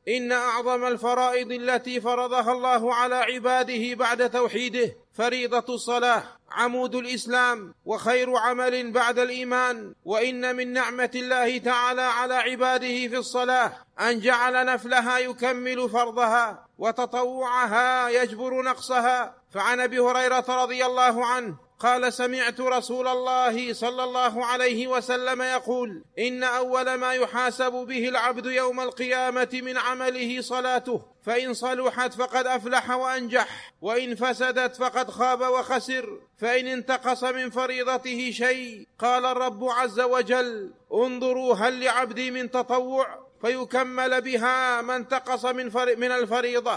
إن أعظم الفرائض التي فرضها الله على عباده بعد توحيده فريضة الصلاة، عمود الإسلام وخير عمل بعد الإيمان. وإن من نعمة الله تعالى على عباده في الصلاة أن جعل نفلها يكمل فرضها وتطوعها يجبر نقصها. فعن أبي هريرة رضي الله عنه قال: سمعت رسول الله صلى الله عليه وسلم يقول: إن أول ما يحاسب به العبد يوم القيامة من عمله صلاته، فإن صلحت فقد أفلح وأنجح، وإن فسدت فقد خاب وخسر. فإن انتقص من فريضته شيء قال الرب عز وجل: انظروا هل لعبدي من تطوع، فيكمل بها ما انتقص من الفريضة.